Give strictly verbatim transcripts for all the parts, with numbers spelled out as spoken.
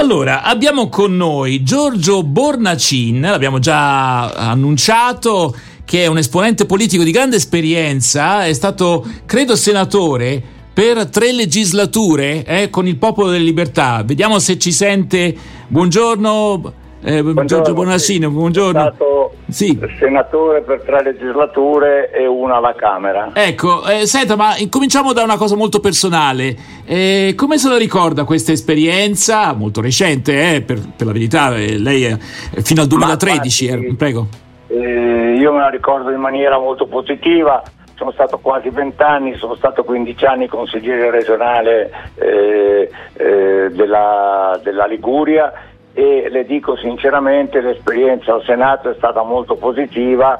Allora, abbiamo con noi Giorgio Bornacin, l'abbiamo già annunciato, che è un esponente politico di grande esperienza, è stato, credo, senatore per tre legislature eh, con il Popolo delle Libertà. Vediamo se ci sente. Buongiorno, eh, buongiorno Giorgio Bornacin, buongiorno. Sono stato sì. senatore per tre legislature e una alla Camera. Ecco, eh, senta, ma incominciamo da una cosa molto personale. Eh, come se la ricorda questa esperienza, molto recente, eh, per, per la verità, eh, lei è fino al duemilatredici, Ma, eh, prego. Eh, io me la ricordo in maniera molto positiva. Sono stato quasi vent'anni, sono stato quindici anni consigliere regionale eh, eh, della, della Liguria, e le dico sinceramente l'esperienza al Senato è stata molto positiva,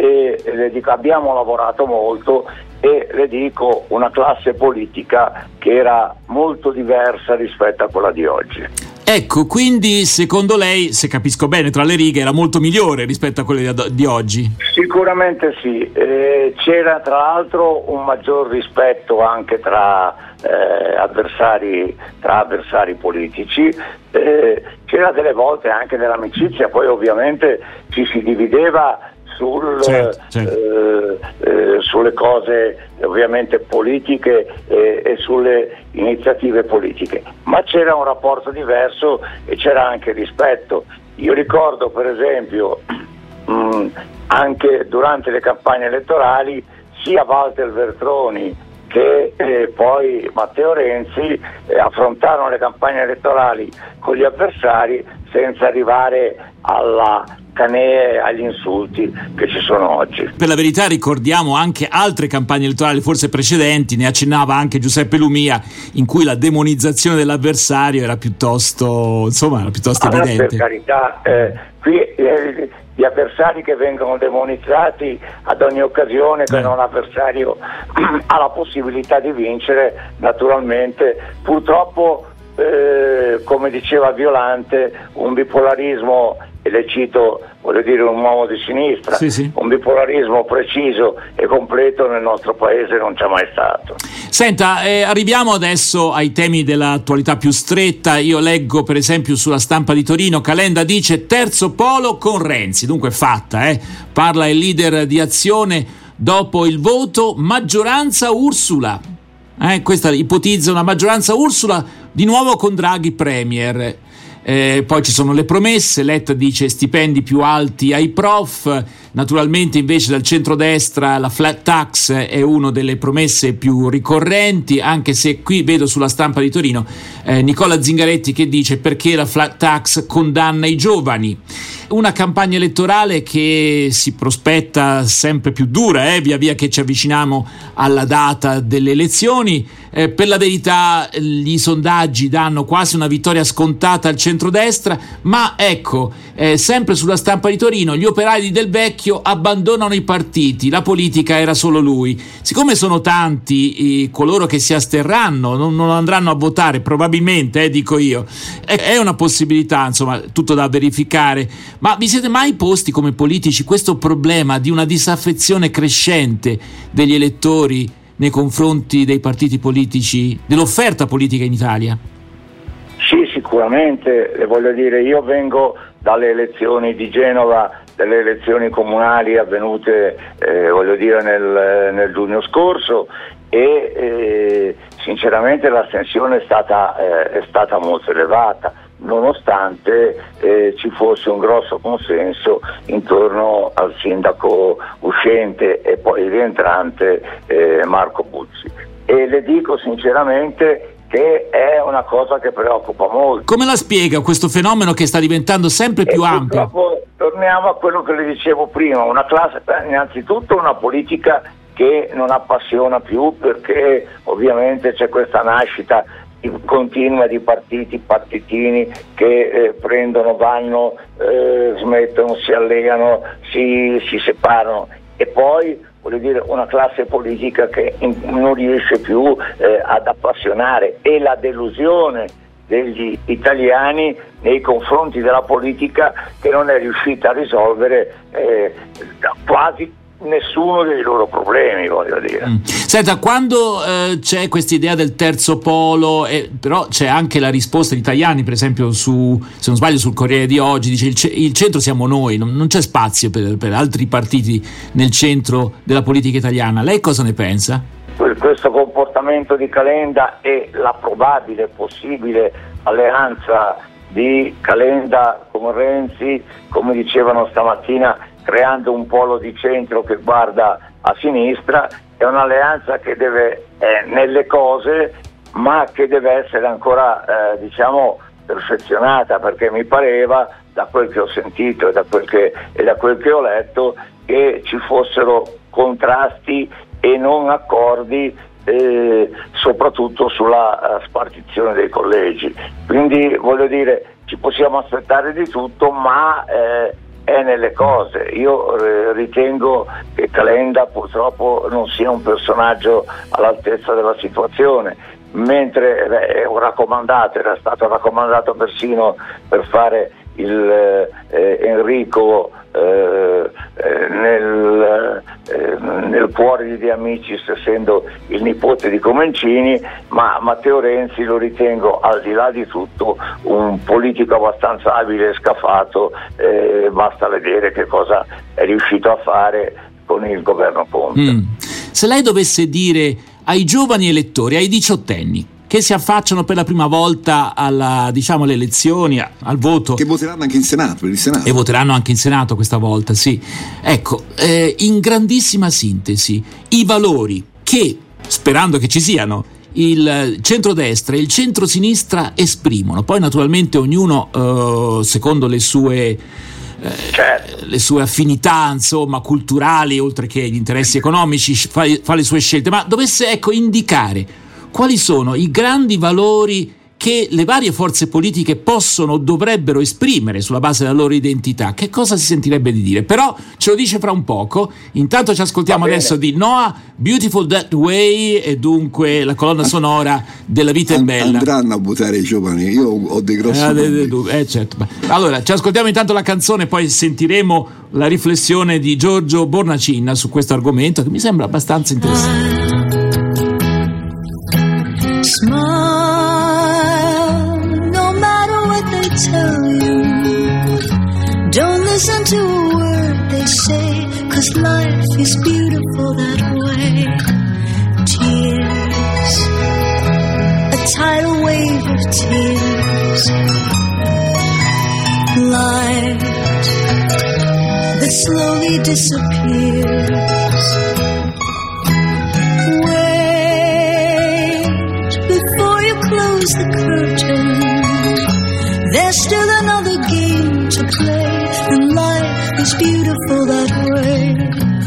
e le dico abbiamo lavorato molto, e le dico una classe politica che era molto diversa rispetto a quella di oggi. Ecco, quindi secondo lei, se capisco bene tra le righe, era molto migliore rispetto a quelle di, di oggi? Sicuramente sì, eh, c'era tra l'altro un maggior rispetto anche tra eh, avversari, tra avversari politici, eh, c'era delle volte anche dell'amicizia, poi ovviamente ci si divideva sul, certo, certo. Eh, eh, sulle cose ovviamente politiche e, e sulle iniziative politiche, ma c'era un rapporto diverso e c'era anche rispetto. Io ricordo per esempio mh, anche durante le campagne elettorali sia Walter Veltroni che eh, poi Matteo Renzi eh, affrontarono le campagne elettorali con gli avversari senza arrivare alla canee, agli insulti che ci sono oggi. Per la verità ricordiamo anche altre campagne elettorali, forse precedenti, ne accennava anche Giuseppe Lumia, in cui la demonizzazione dell'avversario era piuttosto, insomma, era piuttosto allora, evidente. Per carità, eh, qui eh, gli avversari che vengono demonizzati ad ogni occasione, che eh. un avversario ha la possibilità di vincere, naturalmente, purtroppo eh, come diceva Violante, un bipolarismo, e le cito, voglio dire, un uomo di sinistra, sì, sì. un bipolarismo preciso e completo nel nostro paese non c'è mai stato. Senta, eh, arriviamo adesso ai temi dell'attualità più stretta. Io leggo per esempio sulla Stampa di Torino, Calenda dice terzo polo con Renzi, dunque fatta, eh? Parla il leader di Azione dopo il voto, maggioranza Ursula, eh? Questa ipotizza una maggioranza Ursula di nuovo con Draghi premier. Eh, poi ci sono le promesse, Letta dice stipendi più alti ai prof, naturalmente invece dal centrodestra la flat tax è una delle promesse più ricorrenti, anche se qui vedo sulla Stampa di Torino eh, Nicola Zingaretti che dice perché la flat tax condanna i giovani. Una campagna elettorale che si prospetta sempre più dura eh, via via che ci avviciniamo alla data delle elezioni. Eh, per la verità gli sondaggi danno quasi una vittoria scontata al centrodestra, ma ecco, eh, sempre sulla Stampa di Torino, gli operai del vecchio abbandonano i partiti, la politica era solo lui. Siccome sono tanti eh, coloro che si asterranno, non, non andranno a votare probabilmente, eh, dico io, è, è una possibilità, insomma, tutto da verificare, ma vi siete mai posti come politici questo problema di una disaffezione crescente degli elettori nei confronti dei partiti politici, dell'offerta politica in Italia? Sì, sicuramente, voglio dire, io vengo dalle elezioni di Genova, delle elezioni comunali avvenute eh, voglio dire nel, nel giugno scorso, e eh, sinceramente l'astensione è stata, eh, è stata molto elevata, nonostante eh, ci fosse un grosso consenso intorno al sindaco uscente e poi rientrante eh, Marco Buzzi. E le dico sinceramente che è una cosa che preoccupa molto. Come la spiega questo fenomeno che sta diventando sempre più e ampio? Torniamo a quello che le dicevo prima, una classe, innanzitutto una politica che non appassiona più, perché ovviamente c'è questa nascita continua di partiti, partitini che eh, prendono, vanno, eh, smettono, si allegano, si, si separano, e poi voglio dire una classe politica che in, non riesce più eh, ad appassionare, e la delusione degli italiani nei confronti della politica che non è riuscita a risolvere eh, quasi nessuno dei loro problemi, voglio dire. Mm. Senta, quando eh, c'è questa idea del terzo polo, eh, però c'è anche la risposta di Tajani, per esempio, su, se non sbaglio, sul Corriere di oggi, dice il, ce- il centro siamo noi, non, non c'è spazio per, per altri partiti nel centro della politica italiana. Lei cosa ne pensa? Questo comportamento di Calenda e la probabile, possibile alleanza di Calenda con Renzi, come dicevano stamattina, creando un polo di centro che guarda a sinistra, è un'alleanza che deve, è nelle cose, ma che deve essere ancora eh, diciamo perfezionata, perché mi pareva, da quel che ho sentito e da quel che, e da quel che ho letto, che ci fossero contrasti e non accordi, eh, soprattutto sulla uh, spartizione dei collegi. Quindi voglio dire, ci possiamo aspettare di tutto, ma eh, è nelle cose. Io eh, ritengo che Calenda purtroppo non sia un personaggio all'altezza della situazione, mentre eh, è un raccomandato, era stato raccomandato persino per fare il eh, Enrico eh, eh, nel, eh, nel cuore di De Amicis, essendo il nipote di Comencini, ma Matteo Renzi lo ritengo, al di là di tutto, un politico abbastanza abile e scafato, eh, basta vedere che cosa è riuscito a fare con il governo Conte. Mm. Se lei dovesse dire ai giovani elettori, ai diciottenni che si affacciano per la prima volta alla, diciamo, alle elezioni, al voto, che voteranno anche in Senato, per il Senato. E voteranno anche in Senato questa volta, sì. Ecco, eh, in grandissima sintesi, i valori che, sperando che ci siano, il centrodestra e il centrosinistra esprimono. Poi naturalmente ognuno eh, secondo le sue eh, certo. le sue affinità, insomma, culturali, oltre che gli interessi economici, fa, fa le sue scelte, ma dovesse, ecco, indicare quali sono i grandi valori che le varie forze politiche possono o dovrebbero esprimere sulla base della loro identità, che cosa si sentirebbe di dire? Però ce lo dice fra un poco. Intanto ci ascoltiamo adesso di Noah, Beautiful That Way, e dunque la colonna sonora della Vita è Bella. Andranno a votare i giovani, io ho dei grossi eh, dubbi. Eh, certo. Allora, ci ascoltiamo intanto la canzone, poi sentiremo la riflessione di Giorgio Bornacin su questo argomento, che mi sembra abbastanza interessante. Smile, no matter what they tell you. Don't listen to a word they say, 'cause life is beautiful that way. Tears, a tidal wave of tears. Light that slowly disappears. Close the curtain. There's still another game to play, and life is beautiful that way.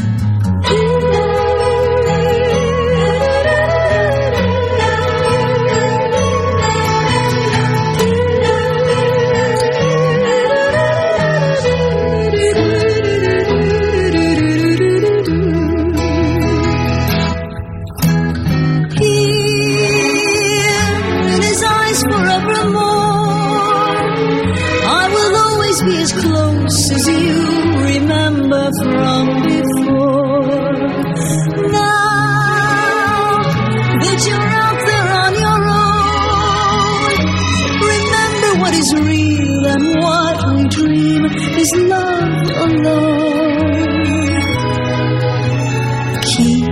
Be as close as you remember from before. Now that you're out there on your own, remember what is real, and what we dream is love alone. Keep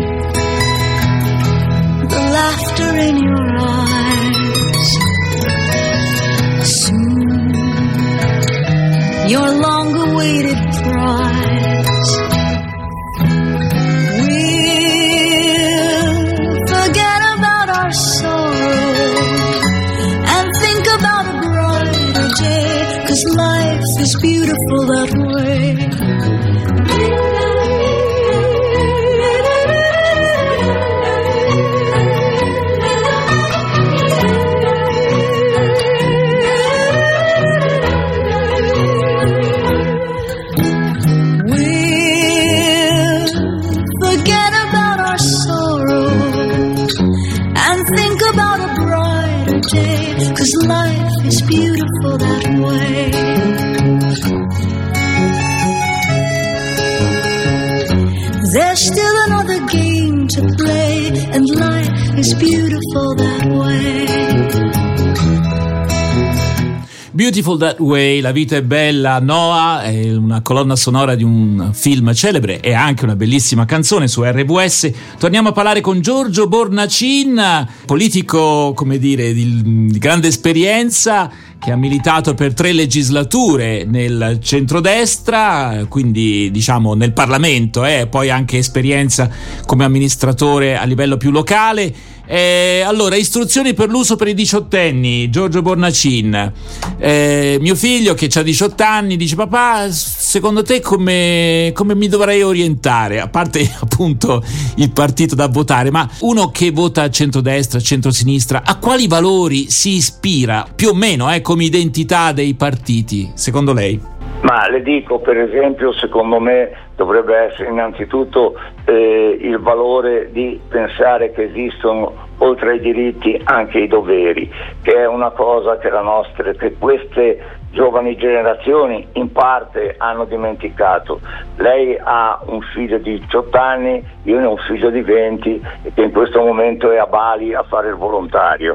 the laughter in your eyes. Soon your long-awaited prize we'll forget about our sorrow and think about a brighter day, 'cause life is beautiful that way. Cause life is beautiful that way. there's still another game to play, and life is beautiful that way. Beautiful That Way, La vita è bella, Noah, è una colonna sonora di un film celebre e anche una bellissima canzone su R W S. Torniamo a parlare con Giorgio Bornacin, politico, come dire, di, di grande esperienza, che ha militato per tre legislature nel centrodestra, quindi diciamo nel Parlamento, eh, poi anche esperienza come amministratore a livello più locale. Eh, allora, istruzioni per l'uso per i diciottenni, Giorgio Bornacin. Eh, mio figlio che ha diciotto anni dice: papà, secondo te come, come mi dovrei orientare? A parte appunto il partito da votare, ma uno che vota centrodestra, centrosinistra, a quali valori si ispira più o meno eh, come identità dei partiti, secondo lei? Ma le dico, per esempio, secondo me dovrebbe essere innanzitutto eh, il valore di pensare che esistono oltre ai diritti anche i doveri, che è una cosa che la nostra, che queste giovani generazioni in parte hanno dimenticato. Lei ha un figlio di diciotto anni, io ne ho un figlio di venti che in questo momento è a Bali a fare il volontario,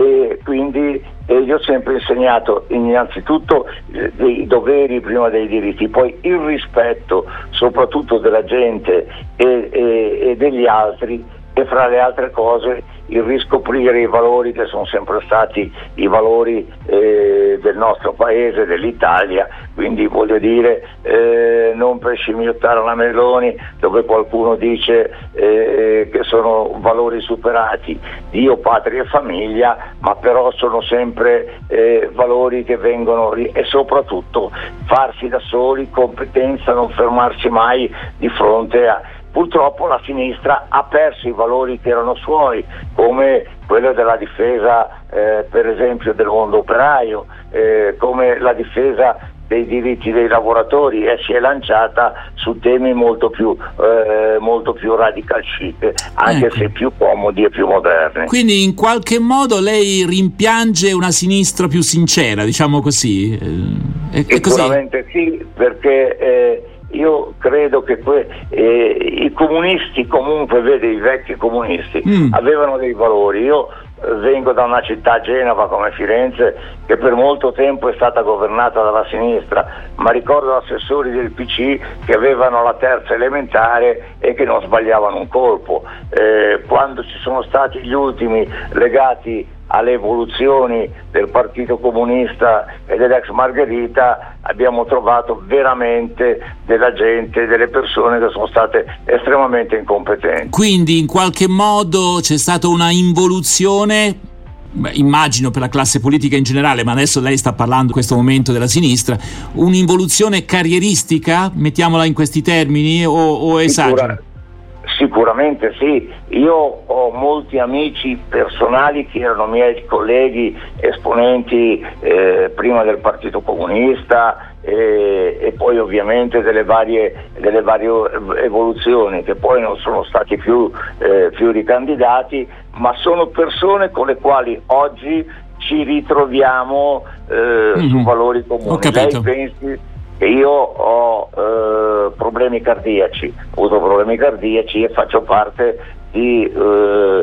e quindi e gli ho sempre insegnato innanzitutto eh, dei doveri prima dei diritti, poi il rispetto soprattutto della gente e, e, e degli altri, e fra le altre cose il riscoprire i valori che sono sempre stati i valori eh, del nostro paese, dell'Italia. Quindi voglio dire, eh, non per scimmiottare la Meloni, dove qualcuno dice eh, che sono valori superati, Dio, patria e famiglia, ma però sono sempre eh, valori che vengono, e soprattutto farsi da soli, competenza, non fermarsi mai di fronte a... Purtroppo la sinistra ha perso i valori che erano suoi, come quello della difesa eh, per esempio del mondo operaio, eh, come la difesa dei diritti dei lavoratori, e si è lanciata su temi molto più eh, molto più radical chic, anche ecco. se più comodi e più moderni. Quindi in qualche modo lei rimpiange una sinistra più sincera, diciamo così? È, è Sicuramente così? Sì, perché eh, io credo che que- eh, i comunisti comunque, vede, i vecchi comunisti mm. avevano dei valori. Io eh, vengo da una città, Genova, come Firenze, che per molto tempo è stata governata dalla sinistra, ma ricordo assessori del P C che avevano la terza elementare e che non sbagliavano un colpo. Eh, quando ci sono stati gli ultimi legati alle evoluzioni del Partito Comunista e dell'ex Margherita, abbiamo trovato veramente della gente, delle persone che sono state estremamente incompetenti. Quindi in qualche modo c'è stata una involuzione, beh, immagino per la classe politica in generale, ma adesso lei sta parlando in questo momento della sinistra, un'involuzione carrieristica, mettiamola in questi termini, o, o esagero? Sicura, sicuramente sì. Io ho molti amici personali che erano miei colleghi esponenti eh, prima del Partito Comunista e, e poi ovviamente delle varie, delle varie evoluzioni, che poi non sono stati più, eh, più ricandidati, ma sono persone con le quali oggi ci ritroviamo eh, mm-hmm. su valori comuni. Lei pensi che io ho eh, problemi cardiaci, ho avuto problemi cardiaci e faccio parte di, eh,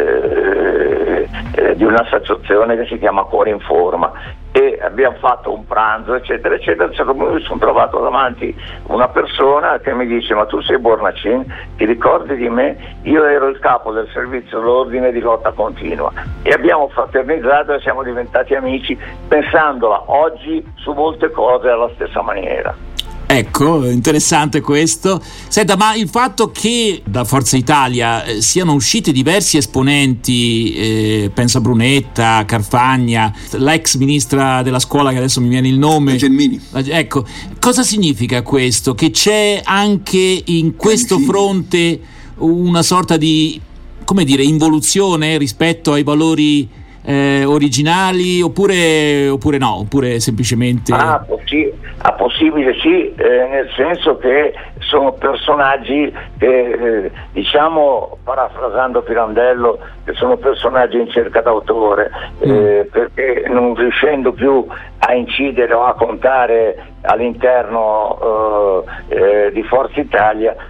eh, eh, di un'associazione che si chiama Cuore in Forma, e abbiamo fatto un pranzo eccetera eccetera. A un certo punto mi sono trovato davanti una persona che mi dice: ma tu sei Bornacin, ti ricordi di me? Io ero il capo del servizio dell'ordine di lotta continua, e abbiamo fraternizzato e siamo diventati amici, pensandola oggi su molte cose alla stessa maniera. Ecco, interessante questo. Senta, ma il fatto che da Forza Italia eh, siano usciti diversi esponenti, eh, penso a Brunetta, Carfagna, l'ex ministra della scuola che adesso mi viene il nome, Gelmini. Ecco, cosa significa questo? Che c'è anche in questo fronte una sorta di, come dire, involuzione rispetto ai valori Eh, originali, oppure oppure no, oppure semplicemente ah, possi- ah, possibile sì, eh, nel senso che sono personaggi che eh, diciamo, parafrasando Pirandello, che sono personaggi in cerca d'autore, eh, mm. perché non riuscendo più a incidere o a contare all'interno eh, eh, di Forza Italia,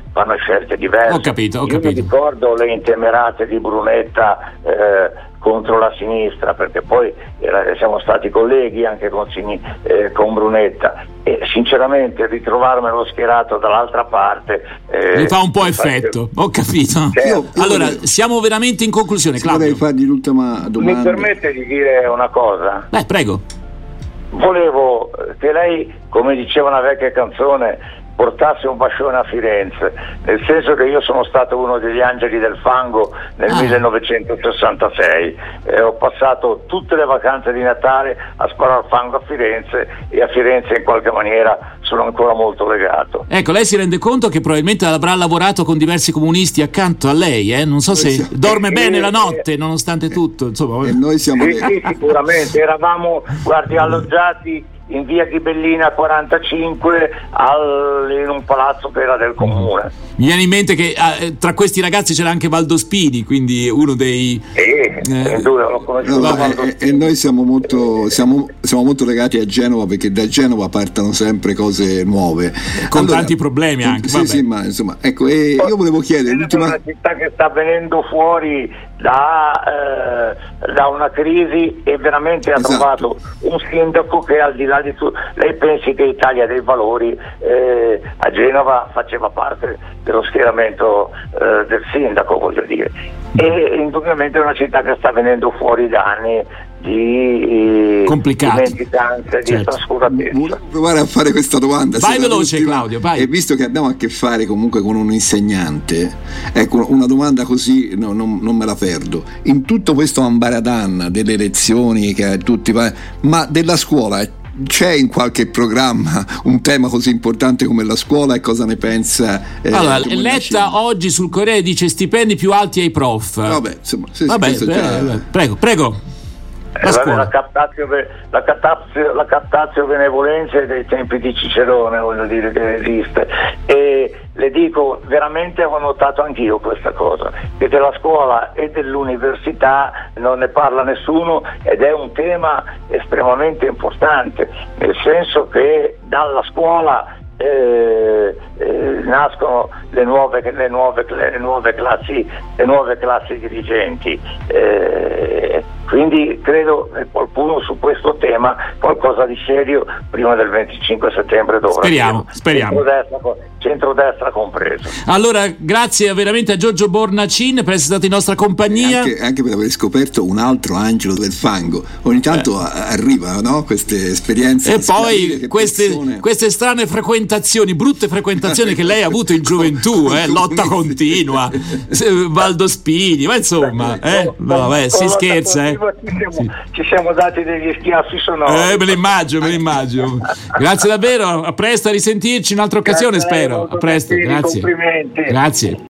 fanno scelte diverse. Ho capito, ho Io capito. mi ricordo le intemerate di Brunetta eh, contro la sinistra, perché poi era, siamo stati colleghi anche con, eh, con Brunetta, e sinceramente ritrovarmelo schierato dall'altra parte eh, mi fa un po' mi fa- effetto, ho capito. Certo. Io- io Allora, vorrei- siamo veramente in conclusione, se vorrei Claudio. fargli l'ultima Mi domanda. permette di dire una cosa? Beh, prego. Volevo che lei, come diceva una vecchia canzone, portasse un bacione a Firenze, nel senso che io sono stato uno degli angeli del fango nel Ah. millenovecentosessantasei e ho passato tutte le vacanze di Natale a sparare fango a Firenze, e a Firenze in qualche maniera sono ancora molto legato. Ecco, lei si rende conto che probabilmente avrà lavorato con diversi comunisti accanto a lei, eh? Non so se Sì. dorme Sì, bene la sì. notte, nonostante tutto, insomma. E noi siamo Sì, sì, sicuramente, eravamo, guardi, alloggiati in via Ghibellina quarantacinque al, in un palazzo che era del comune. Mi viene in mente che eh, tra questi ragazzi c'era anche Valdo Spini, quindi uno dei... E, Eh. l'ho conosciuto No, quando- e, e noi siamo molto, siamo, siamo molto legati a Genova, perché da Genova partono sempre cose nuove. Con tanti problemi anche, Sì, vabbè. sì, ma insomma, ecco, e io volevo chiedere È l'ultima. una città che sta venendo fuori da, eh, da una crisi, e veramente ha Esatto. trovato un sindaco che, al di là di tutto, lei pensi che Italia dei Valori eh, a Genova faceva parte dello schieramento eh, del sindaco, voglio dire, e indubbiamente è una città che sta venendo fuori da anni di Complicati. dimenticanza, di Certo. trascuratezza. Volevo provare a fare questa domanda. Vai se era veloce, l'ultima. Claudio, vai. E visto che abbiamo a che fare comunque con un insegnante, ecco, una domanda così no, non, non me la perdo. In tutto questo ambaradan delle lezioni che tutti va- ma della scuola, c'è in qualche programma un tema così importante come la scuola, e cosa ne pensa? eh, Allora, Tomonacini? Letta oggi sul Corriere dice stipendi più alti ai prof. Vabbè, insomma, sì, sì, Vabbè, questo beh, già- beh, prego, prego. Eh, La vabbè, scuola. la captatio, la captatio, la captatio benevolenza è dei tempi di Cicerone, voglio dire, che esiste, e le dico, veramente ho notato anch'io questa cosa, che della scuola e dell'università non ne parla nessuno, ed è un tema estremamente importante, nel senso che dalla scuola Eh, eh, nascono le nuove, le, nuove, le nuove classi le nuove classi dirigenti, eh, quindi credo che qualcuno su questo tema qualcosa di serio prima del venticinque settembre dovrà Speriamo, dire. speriamo. Centrodestra, centrodestra compreso. Allora, grazie veramente a Giorgio Bornacin per essere stato in nostra compagnia. Anche, anche per aver scoperto un altro angelo del fango. Ogni tanto a- arrivano, no? Queste esperienze E di scoprire poi che queste, persone- queste strane frequentazioni, brutte frequentazioni che lei ha avuto in gioventù, eh, lotta continua, se- Valdo Spini, ma insomma, eh, vabbè, si Con la scherza, eh. Ci siamo, Sì. ci siamo dati degli schiaffi sonori. Eh, me lo immagino, me lo immagino. Grazie davvero, a presto, a risentirci in un'altra occasione, Grazie a lei, spero. molto A presto, gentili, grazie. complimenti. Grazie.